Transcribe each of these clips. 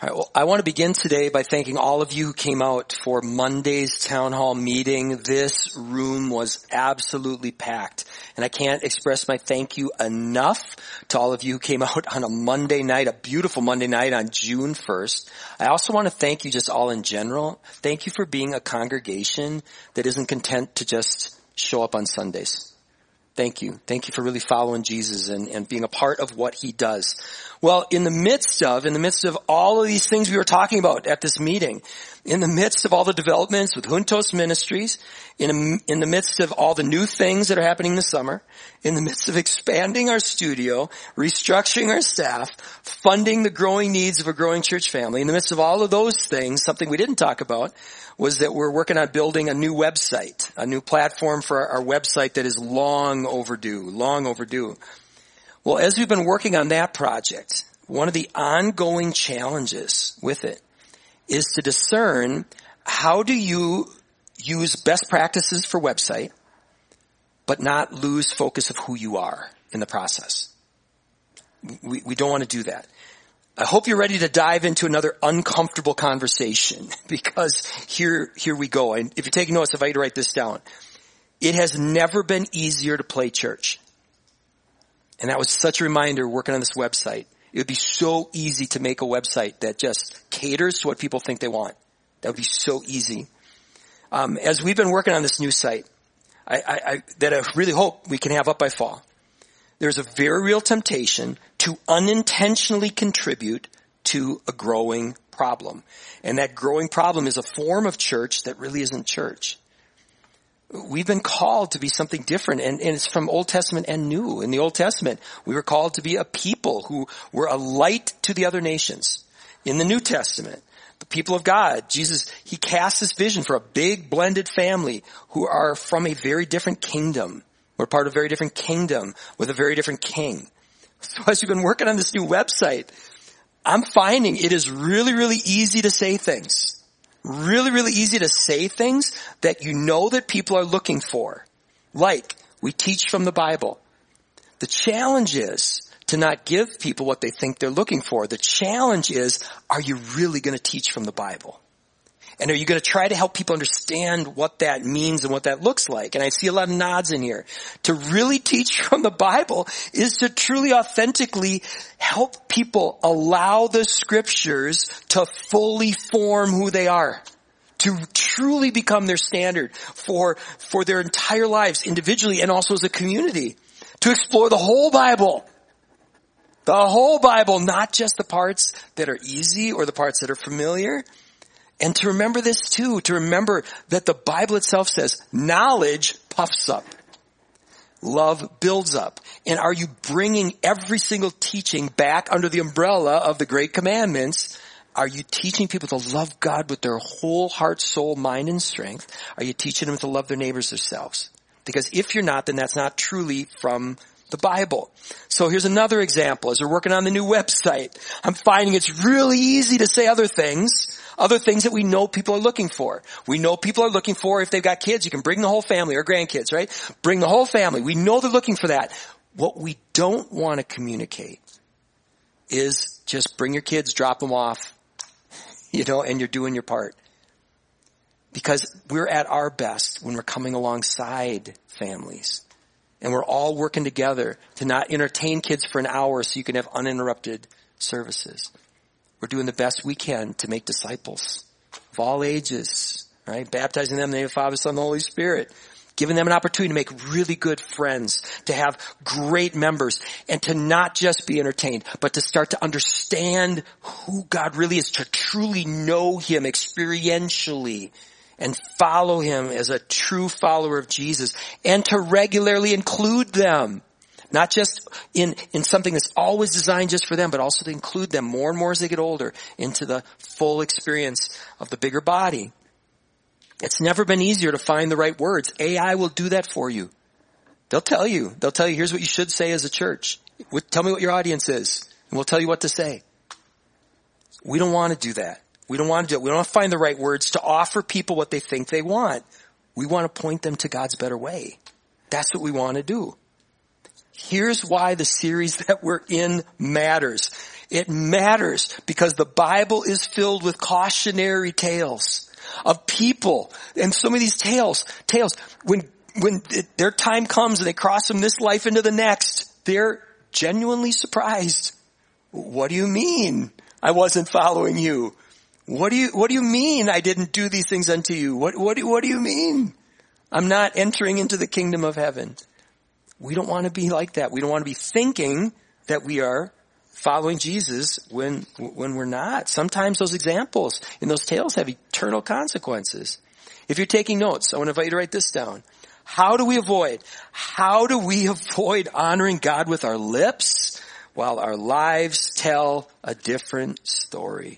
All right, well, I want to begin today by thanking all of you who came out for Monday's town hall meeting. This room was absolutely packed, and I can't express my thank you enough to all of you who came out on a Monday night, a beautiful Monday night on June 1st. I also want to thank you just all in general. Thank you for being a congregation that isn't content to just show up on Sundays. Thank you. Thank you for really following Jesus and being a part of what he does. Well, in the midst of all of these things we were talking about at this meeting, in the midst of all the developments with Juntos Ministries, in the midst of all the new things that are happening this summer, in the midst of expanding our studio, restructuring our staff, funding the growing needs of a growing church family, in the midst of all of those things, something we didn't talk about was that we're working on building a new website, a new platform for our website that is long overdue. Well, as we've been working on that project, one of the ongoing challenges with it is to discern how do you use best practices for website, but not lose focus of who you are in the process. We don't want to do that. I hope you're ready to dive into another uncomfortable conversation because here we go. And if you're taking notes, if I had to write this down, it has never been easier to play church. And that was such a reminder working on this website. It would be so easy to make a website that just caters to what people think they want. That would be so easy. As we've been working on this new site, I really hope we can have up by fall, there's a very real temptation to unintentionally contribute to a growing problem. And that growing problem is a form of church that really isn't church. We've been called to be something different, and it's from Old Testament and New. In the Old Testament, we were called to be a people who were a light to the other nations. In the New Testament, the people of God, Jesus, he casts this vision for a big blended family who are from a very different kingdom. We're part of a very different kingdom with a very different king. So as we've been working on this new website, I'm finding it is really, really easy to say things. Really, really easy to say things that you know that people are looking for. Like, we teach from the Bible. The challenge is to not give people what they think they're looking for. The challenge is, are you really going to teach from the Bible? And are you going to try to help people understand what that means and what that looks like? And I see a lot of nods in here. To really teach from the Bible is to truly authentically help people allow the scriptures to fully form who they are. To truly become their standard for their entire lives individually and also as a community. To explore the whole Bible. The whole Bible, not just the parts that are easy or the parts that are familiar. And to remember this too, to remember that the Bible itself says, knowledge puffs up. Love builds up. And are you bringing every single teaching back under the umbrella of the great commandments? Are you teaching people to love God with their whole heart, soul, mind, and strength? Are you teaching them to love their neighbors themselves? Because if you're not, then that's not truly from the Bible. So here's another example. As we're working on the new website, I'm finding it's really easy to say other things that we know people are looking for. We know people are looking for, if they've got kids, you can bring the whole family or grandkids, right? Bring the whole family. We know they're looking for that. What we don't want to communicate is just bring your kids, drop them off, and you're doing your part. Because we're at our best when we're coming alongside families. And we're all working together to not entertain kids for an hour so you can have uninterrupted services. We're doing the best we can to make disciples of all ages, right? Baptizing them in the name of the Father, Son, and the Holy Spirit. Giving them an opportunity to make really good friends, to have great members, and to not just be entertained, but to start to understand who God really is, to truly know him experientially and follow him as a true follower of Jesus, and to regularly include them. Not just in something that's always designed just for them, but also to include them more and more as they get older into the full experience of the bigger body. It's never been easier to find the right words. AI will do that for you. They'll tell you, here's what you should say as a church. Tell me what your audience is, and we'll tell you what to say. We don't want to do that. We don't want to do it. We don't want to find the right words to offer people what they think they want. We want to point them to God's better way. That's what we want to do. Here's why the series that we're in matters. It matters because the Bible is filled with cautionary tales of people. And some of these tales, when their time comes and they cross from this life into the next, they're genuinely surprised. What do you mean I wasn't following you? What do you mean I didn't do these things unto you? What do you mean I'm not entering into the kingdom of heaven? We don't want to be like that. We don't want to be thinking that we are following Jesus when we're not. Sometimes those examples in those tales have eternal consequences. If you're taking notes, I want to invite you to write this down. How do we avoid honoring God with our lips while our lives tell a different story?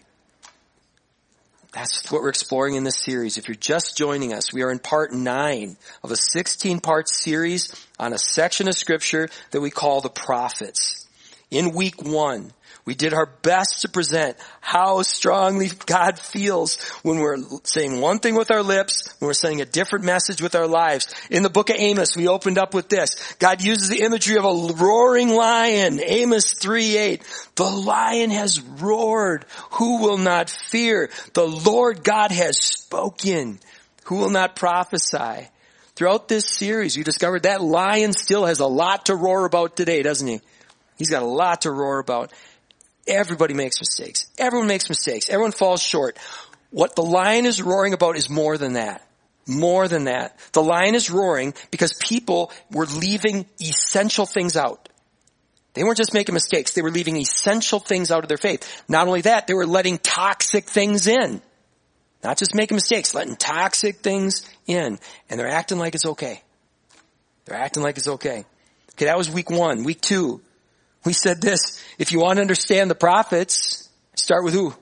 That's what we're exploring in this series. If you're just joining us, we are in part 9 of a 16-part series on a section of scripture that we call the prophets. In week 1, we did our best to present how strongly God feels when we're saying one thing with our lips, when we're saying a different message with our lives. In the book of Amos, we opened up with this. God uses the imagery of a roaring lion. Amos 3:8. The lion has roared. Who will not fear? The Lord God has spoken. Who will not prophesy? Throughout this series, we discovered that lion still has a lot to roar about today, doesn't he? He's got a lot to roar about. Everybody makes mistakes. Everyone makes mistakes. Everyone falls short. What the lion is roaring about is more than that. More than that. The lion is roaring because people were leaving essential things out. They weren't just making mistakes. They were leaving essential things out of their faith. Not only that, they were letting toxic things in. Not just making mistakes, letting toxic things in. And they're acting like it's okay. They're acting like it's okay. Okay, that was week 1. Week 2. We said this, if you want to understand the prophets, start with who?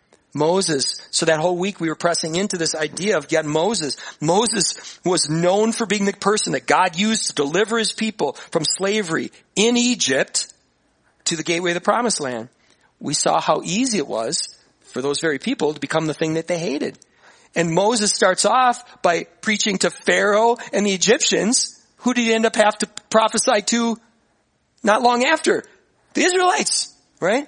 Moses. So that whole week we were pressing into this idea of Moses. Moses was known for being the person that God used to deliver his people from slavery in Egypt to the gateway of the promised land. We saw how easy it was for those very people to become the thing that they hated. And Moses starts off by preaching to Pharaoh and the Egyptians. Who did he end up have to prophesy to not long after? The Israelites, right?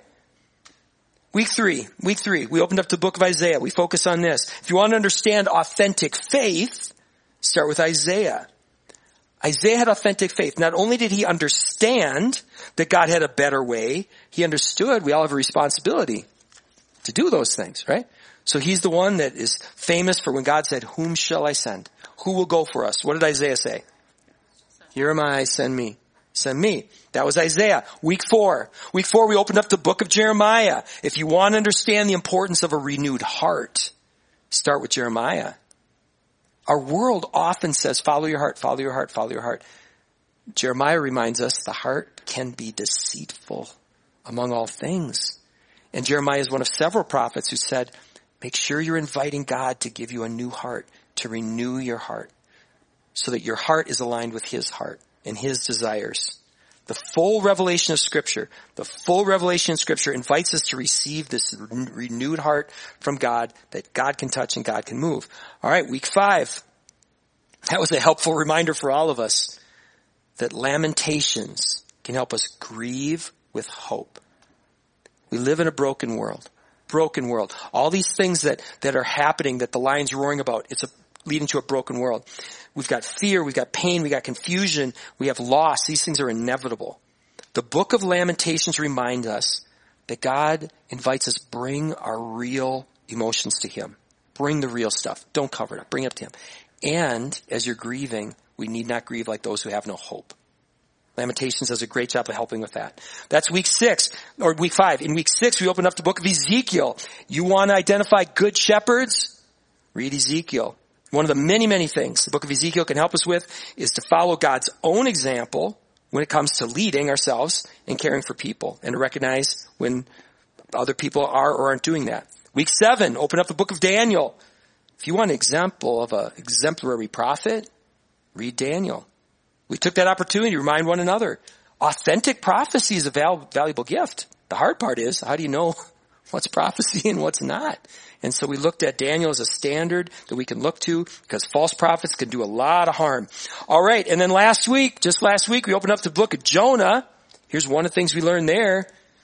Week 3, we opened up the book of Isaiah. We focus on this. If you want to understand authentic faith, start with Isaiah. Isaiah had authentic faith. Not only did he understand that God had a better way, he understood we all have a responsibility to do those things, right? So he's the one that is famous for when God said, whom shall I send? Who will go for us? What did Isaiah say? Here am I, send me. Send me. That was Isaiah. Week 4, we opened up the book of Jeremiah. If you want to understand the importance of a renewed heart, start with Jeremiah. Our world often says, follow your heart, follow your heart, follow your heart. Jeremiah reminds us the heart can be deceitful among all things. And Jeremiah is one of several prophets who said, make sure you're inviting God to give you a new heart, to renew your heart, so that your heart is aligned with his heart and his desires. The full revelation of Scripture invites us to receive this renewed heart from God that God can touch and God can move. All right, week 5. That was a helpful reminder for all of us that Lamentations can help us grieve with hope. We live in a broken world. All these things that are happening that the lion's roaring about, it's leading to a broken world. We've got fear, we've got pain, we've got confusion, we have loss. These things are inevitable. The book of Lamentations reminds us that God invites us, bring our real emotions to him. Bring the real stuff. Don't cover it up. Bring it up to him. And as you're grieving, we need not grieve like those who have no hope. Lamentations does a great job of helping with that. That's week 6, or week 5. In week 6, we open up the book of Ezekiel. You want to identify good shepherds? Read Ezekiel. One of the many, many things the book of Ezekiel can help us with is to follow God's own example when it comes to leading ourselves and caring for people, and to recognize when other people are or aren't doing that. Week 7, open up the book of Daniel. If you want an example of an exemplary prophet, read Daniel. We took that opportunity to remind one another. Authentic prophecy is a valuable gift. The hard part is, how do you know what's prophecy and what's not? And so we looked at Daniel as a standard that we can look to, because false prophets can do a lot of harm. All right, and then just last week, we opened up the book of Jonah. Here's one of the things we learned there.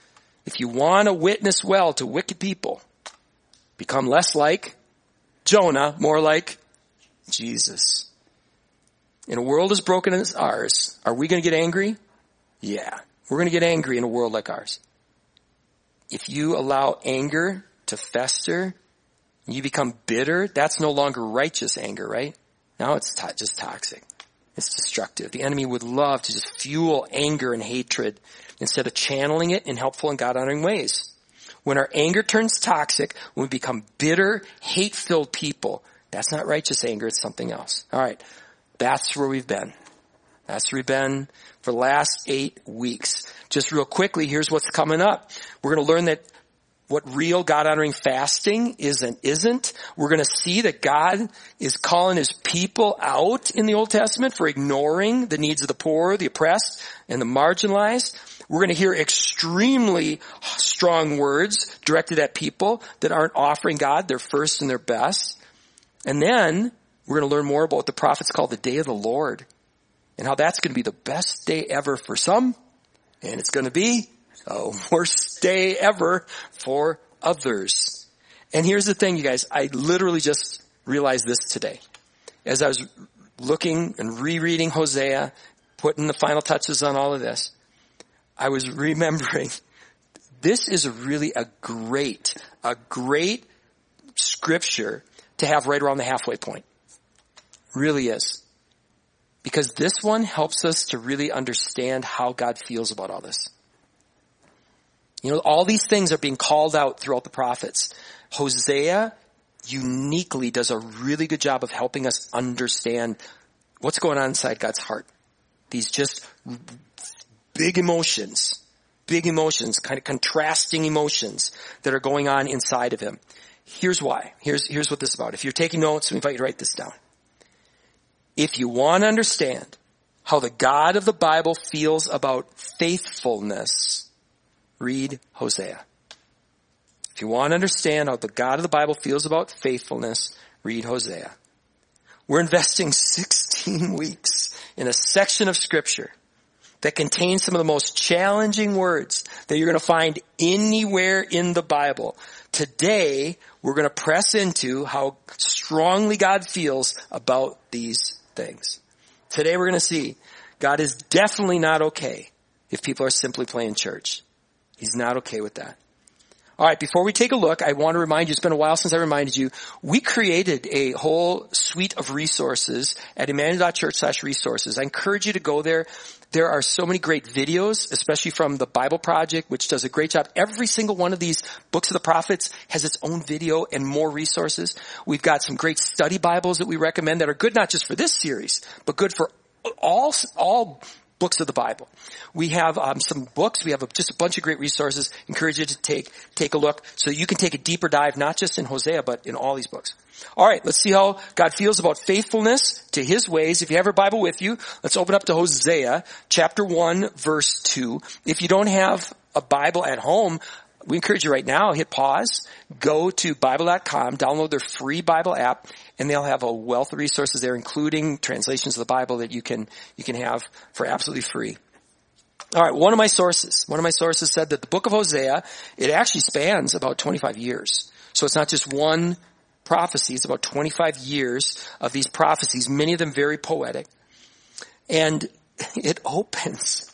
If you want to witness well to wicked people, become less like Jonah, more like Jesus. In a world as broken as ours, are we going to get angry? Yeah, we're going to get angry in a world like ours. If you allow anger to fester, and you become bitter, that's no longer righteous anger, right? Now it's just toxic. It's destructive. The enemy would love to just fuel anger and hatred instead of channeling it in helpful and God-honoring ways. When our anger turns toxic, when we become bitter, hate-filled people, that's not righteous anger, it's something else. All right, that's where we've been. That's where we've been for the last 8 weeks. Just real quickly, here's what's coming up. We're going to learn that what real God-honoring fasting is and isn't. We're going to see that God is calling his people out in the Old Testament for ignoring the needs of the poor, the oppressed, and the marginalized. We're going to hear extremely strong words directed at people that aren't offering God their first and their best. And then we're going to learn more about what the prophets call the day of the Lord and how that's going to be the best day ever for some, and it's going to be the worst day ever for others. And here's the thing, you guys. I literally just realized this today. As I was looking and rereading Hosea, putting the final touches on all of this, I was remembering this is really a great scripture to have right around the halfway point. Really is. Because this one helps us to really understand how God feels about all this. You know, all these things are being called out throughout the prophets. Hosea uniquely does a really good job of helping us understand what's going on inside God's heart. These just big emotions, kind of contrasting emotions that are going on inside of him. Here's why. Here's what this is about. If you're taking notes, we invite you to write this down. If you want to understand how the God of the Bible feels about faithfulness, read Hosea. If you want to understand how the God of the Bible feels about faithfulness, read Hosea. We're investing 16 weeks in a section of Scripture that contains some of the most challenging words that you're going to find anywhere in the Bible. Today, we're going to press into how strongly God feels about these things. Today, we're going to see God is definitely not okay if people are simply playing church. He's not okay with that. All right, before we take a look, I want to remind you, it's been a while since I reminded you, we created a whole suite of resources at Emmanuel.church/resources. I encourage you to go there. There are so many great videos, especially from the Bible Project, which does a great job. Every single one of these books of the prophets has its own video and more resources. We've got some great study Bibles that we recommend that are good not just for this series, but good for all books of the Bible. We have some books. We have just a bunch of great resources. Encourage you to take a look so you can take a deeper dive, not just in Hosea, but in all these books. All right, let's see how God feels about faithfulness to his ways. If you have your Bible with you, let's open up to Hosea chapter 1, verse 2. If you don't have a Bible at home, we encourage you right now, hit pause, go to Bible.com, download their free Bible app, and they'll have a wealth of resources there, including translations of the Bible that you can have for absolutely free. All right, one of my sources said that the book of Hosea, it actually spans about 25 years. So it's not just one prophecy, it's about 25 years of these prophecies, many of them very poetic. And it opens.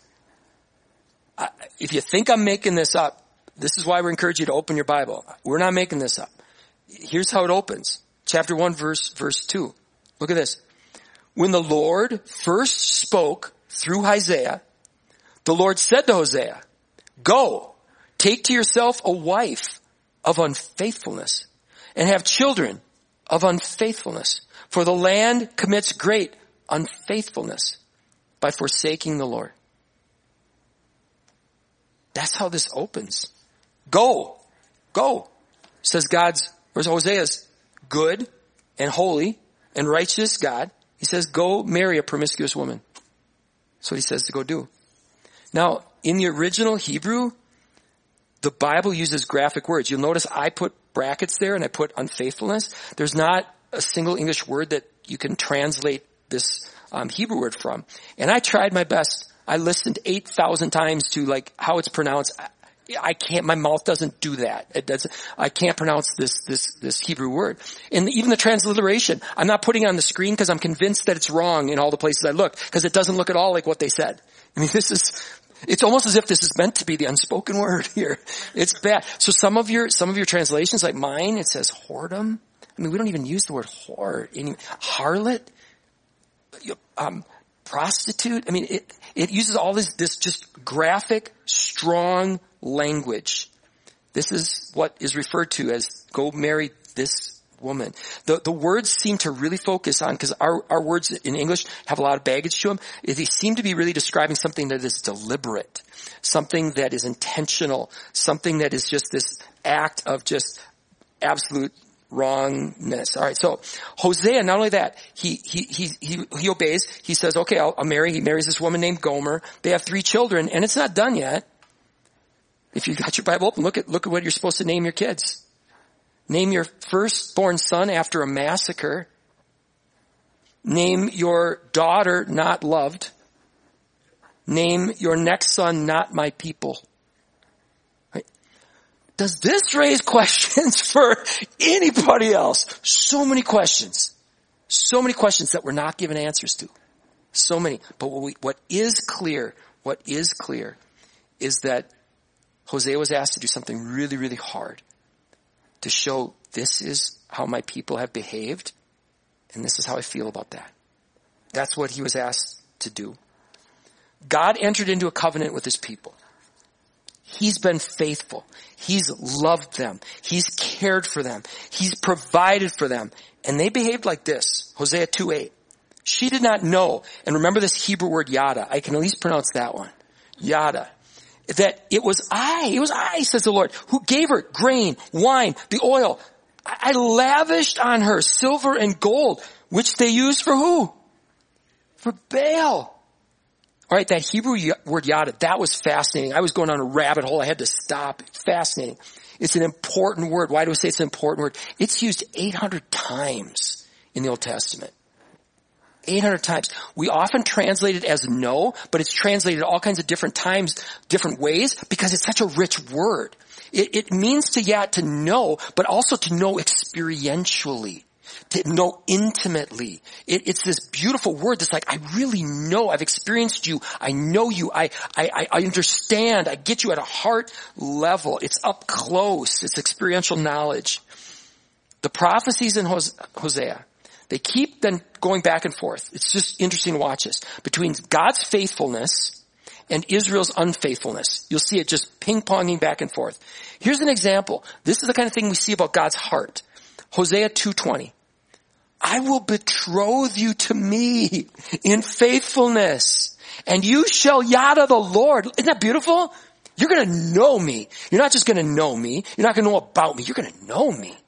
If you think I'm making this up, this is why we encourage you to open your Bible. We're not making this up. Here's how it opens. Chapter 1, verse 2. Look at this. When the Lord first spoke through Hosea, the Lord said to Hosea, "Go, take to yourself a wife of unfaithfulness and have children of unfaithfulness. For the land commits great unfaithfulness by forsaking the Lord." That's how this opens. Go, says Hosea's good and holy and righteous God. He says, go marry a promiscuous woman. That's what he says to go do. Now, in the original Hebrew, the Bible uses graphic words. You'll notice I put brackets there and I put unfaithfulness. There's not a single English word that you can translate this Hebrew word from. And I tried my best. I listened 8,000 times to how it's pronounced. my mouth doesn't do that. I can't pronounce this Hebrew word. And even the transliteration, I'm not putting it on the screen because I'm convinced that it's wrong in all the places I looked, because it doesn't look at all like what they said. I mean, it's almost as if this is meant to be the unspoken word here. It's bad. So some of your translations, like mine, it says whoredom. I mean, we don't even use the word whore. Harlot, prostitute. I mean, it uses all this just graphic, strong language. This is what is referred to as go marry this woman. The words seem to really focus on, because our words in English have a lot of baggage to them. They seem to be really describing something that is deliberate, something that is intentional, something that is just this act of just absolute wrongness. All right. So Hosea, not only that, he obeys. He says, okay, I'll marry. He marries this woman named Gomer. They have 3 children, and it's not done yet. If you got your Bible open, look at what you're supposed to name your kids. Name your firstborn son after a massacre. Name your daughter not loved. Name your next son not my people. Right? Does this raise questions for anybody else? So many questions. So many questions that we're not given answers to. So many. But what is clear is that Hosea was asked to do something really, really hard to show this is how my people have behaved, and this is how I feel about that. That's what he was asked to do. God entered into a covenant with his people. He's been faithful. He's loved them. He's cared for them. He's provided for them. And they behaved like this. Hosea 2:8. She did not know. And remember this Hebrew word yada. I can at least pronounce that one. Yada. That it was I, says the Lord, who gave her grain, wine, the oil. I lavished on her silver and gold, which they used for who? For Baal. All right, that Hebrew word yada, that was fascinating. I was going on a rabbit hole. I had to stop. Fascinating. It's an important word. Why do I say it's an important word? It's used 800 times in the Old Testament. 800 times. We often translate it as know, but it's translated all kinds of different times, different ways, because it's such a rich word. It means to know, but also to know experientially, to know intimately. It's this beautiful word that's like, I really know, I've experienced you, I know you, I understand, I get you at a heart level. It's up close, it's experiential knowledge. The prophecies in Hosea, they keep then going back and forth. It's just interesting to watch this. Between God's faithfulness and Israel's unfaithfulness. You'll see it just ping-ponging back and forth. Here's an example. This is the kind of thing we see about God's heart. Hosea 2:20. I will betroth you to me in faithfulness, and you shall yada the Lord. Isn't that beautiful? You're going to know me. You're not just going to know me. You're not going to know about me. You're going to know me.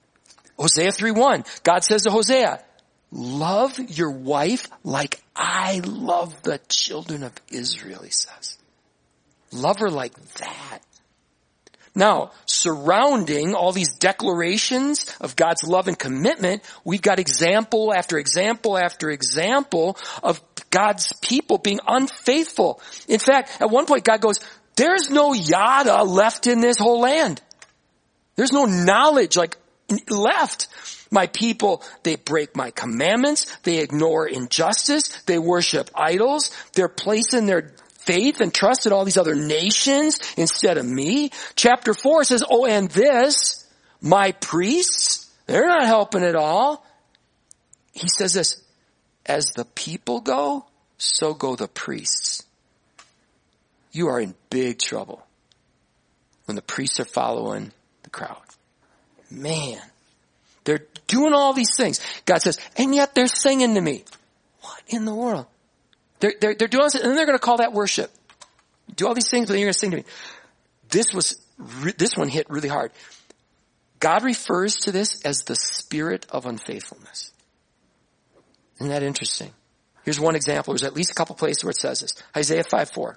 Hosea 3:1, God says to Hosea, love your wife like I love the children of Israel, he says. Love her like that. Now, surrounding all these declarations of God's love and commitment, we've got example after example after example of God's people being unfaithful. In fact, at one point God goes, there's no yada left in this whole land. There's no knowledge left. My people, they break my commandments. They ignore injustice. They worship idols. They're placing their faith and trust in all these other nations instead of me. Chapter 4 says, oh, and this, my priests, they're not helping at all. He says this, as the people go, so go the priests. You are in big trouble when the priests are following the crowd. Man, they're doing all these things. God says, and yet they're singing to me. What in the world? They're doing this, and then they're going to call that worship. Do all these things, but then you're going to sing to me. This one hit really hard. God refers to this as the spirit of unfaithfulness. Isn't that interesting? Here's one example. There's at least a couple places where it says this. Isaiah 5:4.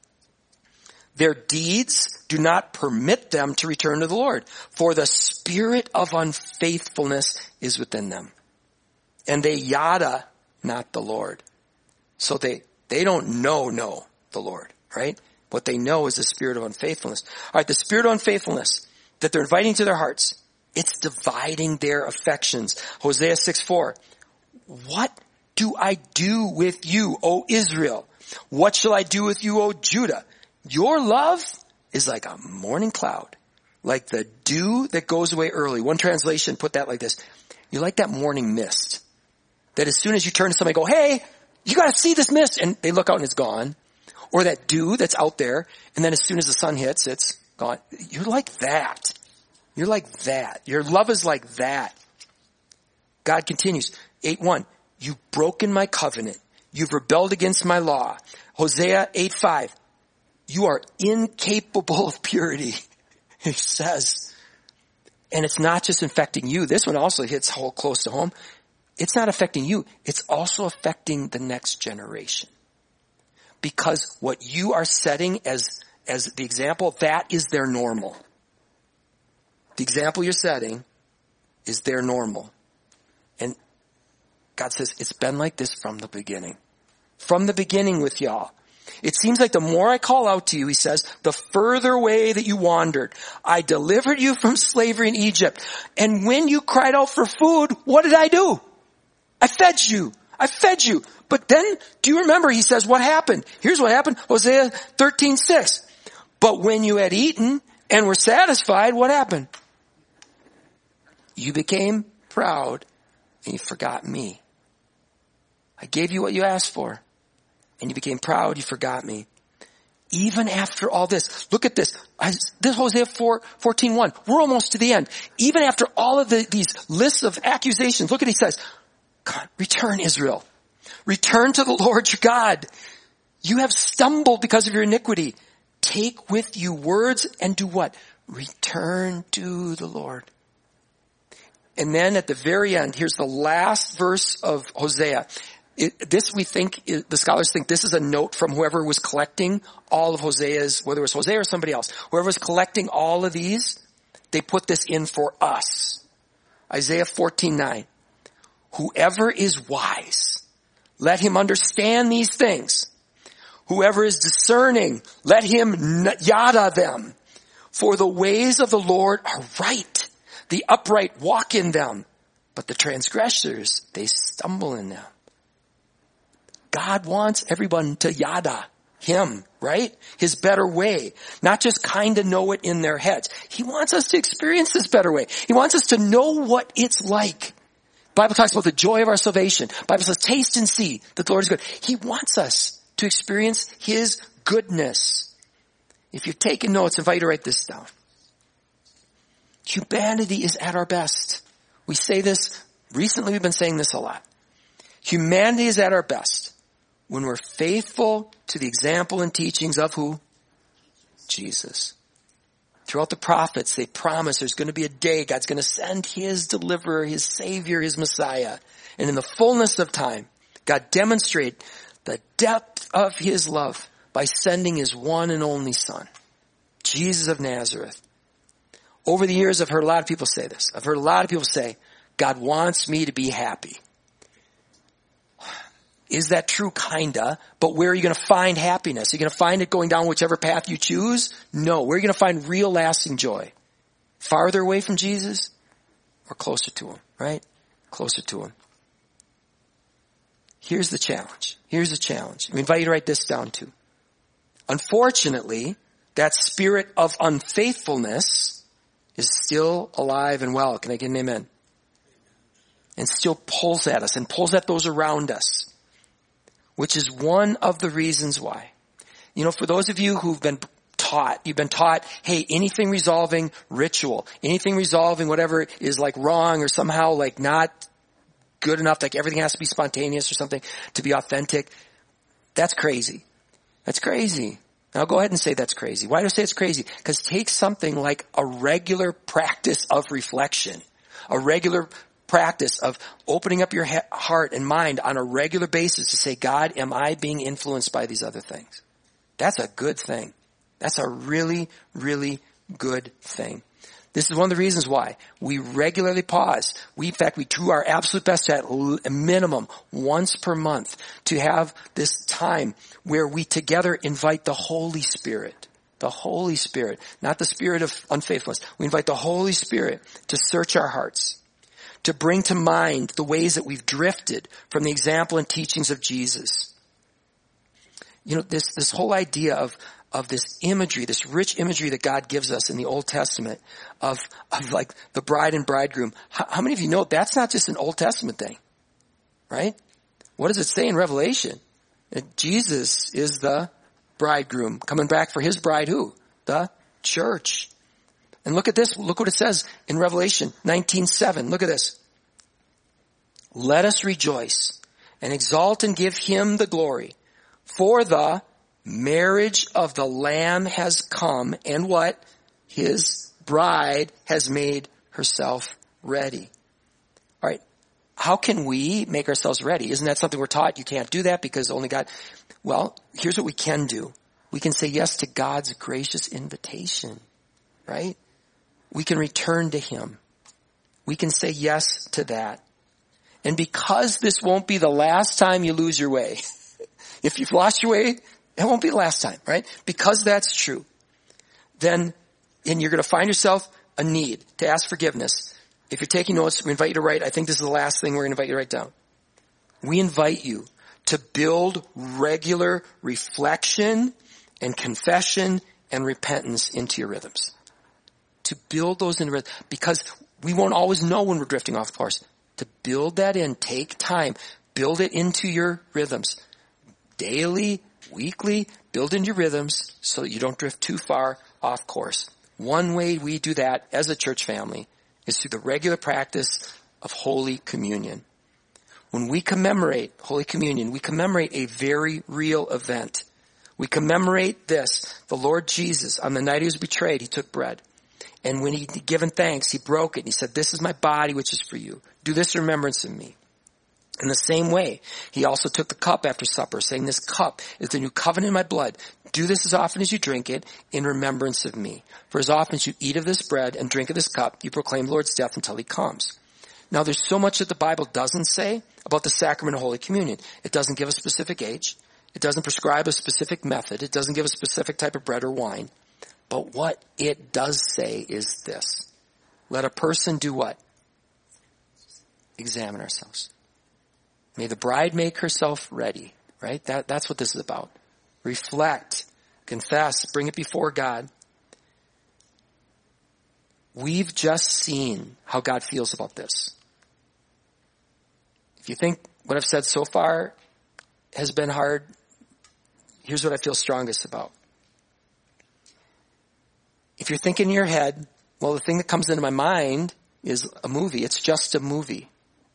Their deeds do not permit them to return to the Lord, for the spirit of unfaithfulness is within them. And they yada not the Lord. So they don't know the Lord, right? What they know is the spirit of unfaithfulness. All right, the spirit of unfaithfulness that they're inviting to their hearts, it's dividing their affections. Hosea 6:4. What do I do with you, O Israel? What shall I do with you, O Judah? Your love is like a morning cloud, like the dew that goes away early. One translation put that like this. You're like that morning mist that as soon as you turn to somebody, go, hey, you got to see this mist. And they look out and it's gone. Or that dew that's out there. And then as soon as the sun hits, it's gone. You're like that. You're like that. Your love is like that. God continues. 8:1. You've broken my covenant. You've rebelled against my law. Hosea 8:5. You are incapable of purity. He says. And it's not just affecting you. This one also hits close to home. It's not affecting you. It's also affecting the next generation. Because what you are setting as the example, that is their normal. The example you're setting is their normal. And God says, it's been like this from the beginning. From the beginning with y'all. It seems like the more I call out to you, he says, the further away that you wandered. I delivered you from slavery in Egypt. And when you cried out for food, what did I do? I fed you. I fed you. But then, do you remember, he says, what happened? Here's what happened. Hosea 13:6. But when you had eaten and were satisfied, what happened? You became proud and you forgot me. I gave you what you asked for. And you became proud, you forgot me. Even after all this, look at this. This Hosea 14:1. We're almost to the end. Even after all of these lists of accusations, look at what he says. God, return, Israel. Return to the Lord your God. You have stumbled because of your iniquity. Take with you words and do what? Return to the Lord. And then at the very end, here's the last verse of Hosea. The scholars think this is a note from whoever was collecting all of Hosea's, whether it was Hosea or somebody else. Whoever was collecting all of these, they put this in for us. Isaiah 14:9. Whoever is wise, let him understand these things. Whoever is discerning, let him yada them. For the ways of the Lord are right. The upright walk in them, but the transgressors, they stumble in them. God wants everyone to yada him, right? His better way. Not just kind of know it in their heads. He wants us to experience this better way. He wants us to know what it's like. The Bible talks about the joy of our salvation. The Bible says, taste and see that the Lord is good. He wants us to experience his goodness. If you're taking notes, I invite you to write this down. Humanity is at our best. We say this, recently we've been saying this a lot. Humanity is at our best when we're faithful to the example and teachings of who? Jesus. Throughout the prophets, they promise there's going to be a day God's going to send his deliverer, his savior, his Messiah. And in the fullness of time, God demonstrated the depth of his love by sending his one and only son, Jesus of Nazareth. Over the years, I've heard a lot of people say this. I've heard a lot of people say, God wants me to be happy. Is that true? Kinda. But where are you going to find happiness? Are you going to find it going down whichever path you choose? No. Where are you going to find real lasting joy? Farther away from Jesus or closer to him, right? Closer to him. Here's the challenge. Here's the challenge. We invite you to write this down too. Unfortunately, that spirit of unfaithfulness is still alive and well. Can I get an amen? And still pulls at us and pulls at those around us. Which is one of the reasons why. You know, for those of you who've been taught, you've been taught, hey, anything resolving ritual, anything resolving whatever is like wrong or somehow like not good enough, like everything has to be spontaneous or something to be authentic. That's crazy. That's crazy. And I'll go ahead and say that's crazy. Why do I say it's crazy? Because take something like a regular practice of reflection, a regular practice of opening up your heart and mind on a regular basis to say, God, am I being influenced by these other things? That's a good thing. That's a really, really good thing. This is one of the reasons why we regularly pause. In fact, we do our absolute best at a minimum once per month to have this time where we together invite the Holy Spirit. The Holy Spirit, not the spirit of unfaithfulness. We invite the Holy Spirit to search our hearts, to bring to mind the ways that we've drifted from the example and teachings of Jesus. You know, this whole idea of this imagery, this rich imagery that God gives us in the Old Testament of like the bride and bridegroom. How many of you know that's not just an Old Testament thing, right? What does it say in Revelation? That Jesus is the bridegroom coming back for his bride, who? The church. And look at this. Look what it says in Revelation 19:7. Look at this. Let us rejoice and exalt and give him the glory, for the marriage of the Lamb has come, and what? His bride has made herself ready. All right. How can we make ourselves ready? Isn't that something we're taught? You can't do that because only God. Well, here's what we can do. We can say yes to God's gracious invitation, right? We can return to him. We can say yes to that. And because this won't be the last time you lose your way, if you've lost your way, it won't be the last time, right? Because that's true, then, and you're going to find yourself a need to ask forgiveness. If you're taking notes, we invite you to write. I think this is the last thing we're going to invite you to write down. We invite you to build regular reflection and confession and repentance into your rhythms. To build those in rhythm, because we won't always know when we're drifting off course. To build that in, take time, build it into your rhythms. Daily, weekly, build in your rhythms so that you don't drift too far off course. One way we do that as a church family is through the regular practice of Holy Communion. When we commemorate Holy Communion, we commemorate a very real event. We commemorate this. The Lord Jesus, on the night he was betrayed, he took bread. And when he'd given thanks, he broke it and he said, this is my body which is for you. Do this in remembrance of me. In the same way, he also took the cup after supper, saying, this cup is the new covenant in my blood. Do this as often as you drink it in remembrance of me. For as often as you eat of this bread and drink of this cup, you proclaim the Lord's death until he comes. Now, there's so much that the Bible doesn't say about the sacrament of Holy Communion. It doesn't give a specific age. It doesn't prescribe a specific method. It doesn't give a specific type of bread or wine. But what it does say is this. Let a person do what? Examine ourselves. May the bride make herself ready, right? That's what this is about. Reflect, confess, bring it before God. We've just seen how God feels about this. If you think what I've said so far has been hard, here's what I feel strongest about. If you're thinking in your head, well, the thing that comes into my mind is a movie. It's just a movie.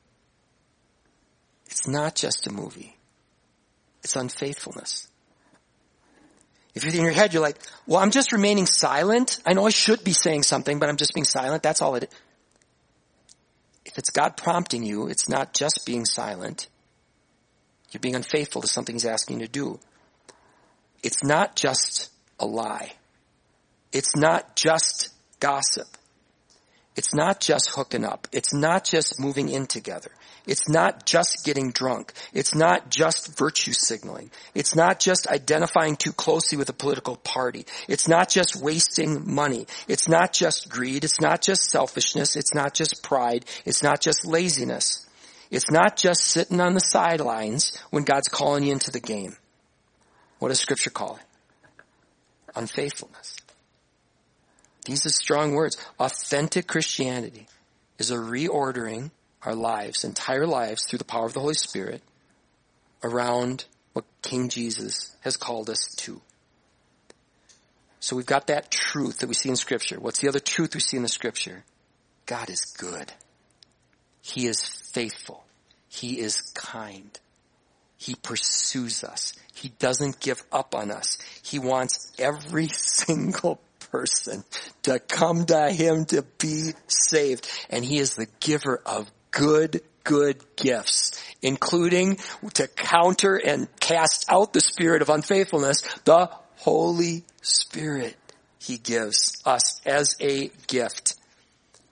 It's not just a movie. It's unfaithfulness. If you're in your head, you're like, well, I'm just remaining silent. I know I should be saying something, but I'm just being silent. That's all it is. If it's God prompting you, it's not just being silent. You're being unfaithful to something he's asking you to do. It's not just a lie. It's not just gossip. It's not just hooking up. It's not just moving in together. It's not just getting drunk. It's not just virtue signaling. It's not just identifying too closely with a political party. It's not just wasting money. It's not just greed. It's not just selfishness. It's not just pride. It's not just laziness. It's not just sitting on the sidelines when God's calling you into the game. What does Scripture call it? Unfaithfulness. These are strong words. Authentic Christianity is a reordering our lives, entire lives, through the power of the Holy Spirit around what King Jesus has called us to. So we've got that truth that we see in Scripture. What's the other truth we see in the Scripture? God is good. He is faithful. He is kind. He pursues us. He doesn't give up on us. He wants every single person to come to him to be saved. And he is the giver of good gifts, including to counter and cast out the spirit of unfaithfulness, the Holy Spirit he gives us as a gift.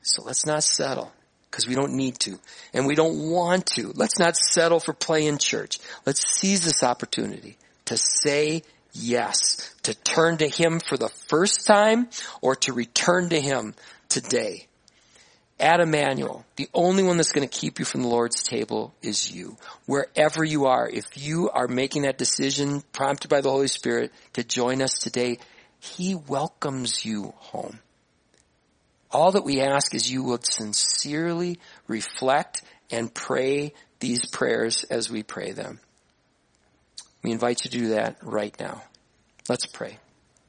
So let's not settle, because we don't need to, and we don't want to. Let's not settle for playing church. Let's seize this opportunity to say yes, to turn to him for the first time or to return to him today. At Emmanuel, the only one that's going to keep you from the Lord's table is you. Wherever you are, if you are making that decision, prompted by the Holy Spirit, to join us today, he welcomes you home. All that we ask is you would sincerely reflect and pray these prayers as we pray them. We invite you to do that right now. Let's pray.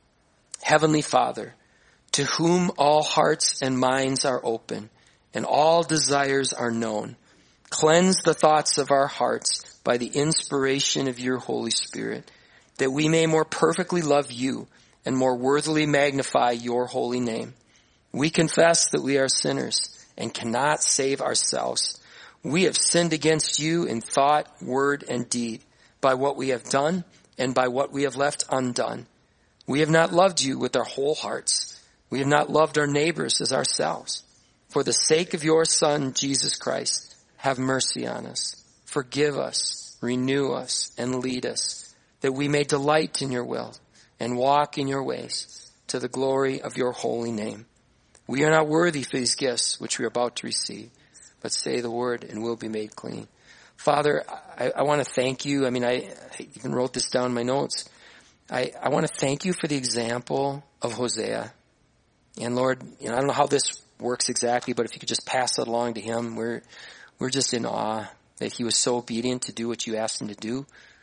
Heavenly Father, to whom all hearts and minds are open and all desires are known, cleanse the thoughts of our hearts by the inspiration of your Holy Spirit, that we may more perfectly love you and more worthily magnify your holy name. We confess that we are sinners and cannot save ourselves. We have sinned against you in thought, word, and deed, by what we have done and by what we have left undone. We have not loved you with our whole hearts. We have not loved our neighbors as ourselves. For the sake of your Son, Jesus Christ, have mercy on us. Forgive us, renew us, and lead us, that we may delight in your will and walk in your ways to the glory of your holy name. We are not worthy for these gifts which we are about to receive, but say the word and we'll be made clean. Father, I want to thank you. I even wrote this down in my notes. I want to thank you for the example of Hosea. And Lord, I don't know how this works exactly, but if you could just pass it along to him, we're just in awe that he was so obedient to do what you asked him to do,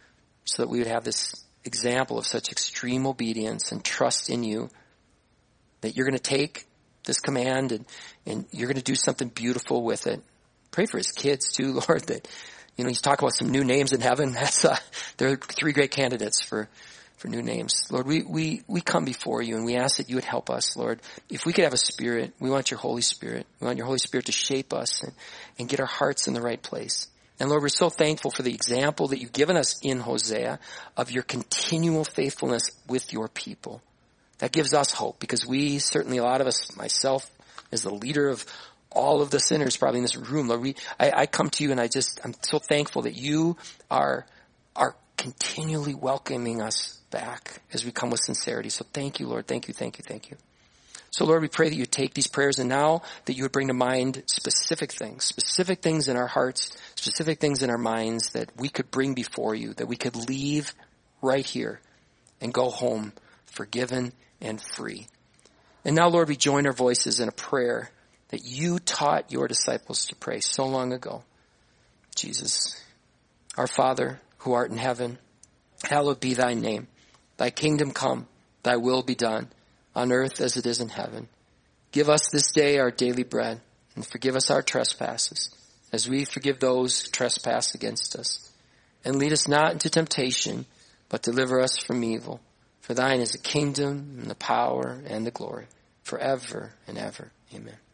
so that we would have this example of such extreme obedience and trust in you, that you're going to take this command and you're going to do something beautiful with it. Pray for his kids too, Lord, that, he's talking about some new names in heaven. There are 3 great candidates for new names. Lord, we come before you and we ask that you would help us, Lord. If we could have a spirit, we want your Holy Spirit. We want your Holy Spirit to shape us and get our hearts in the right place. And Lord, we're so thankful for the example that you've given us in Hosea of your continual faithfulness with your people. That gives us hope, because we, certainly a lot of us, myself as the leader of all of the sinners probably in this room, Lord, I come to you and I'm so thankful that you are continually welcoming us back as we come with sincerity. So thank you, Lord. Thank you, thank you, thank you. So Lord, we pray that you take these prayers and now that you would bring to mind specific things in our hearts, specific things in our minds that we could bring before you, that we could leave right here and go home forgiven and free. And now, Lord, we join our voices in a prayer that you taught your disciples to pray so long ago. Jesus, our Father who art in heaven, hallowed be thy name. Thy kingdom come, thy will be done, on earth as it is in heaven. Give us this day our daily bread, and forgive us our trespasses, as we forgive those who trespass against us. And lead us not into temptation, but deliver us from evil. For thine is the kingdom, and the power, and the glory, forever and ever. Amen.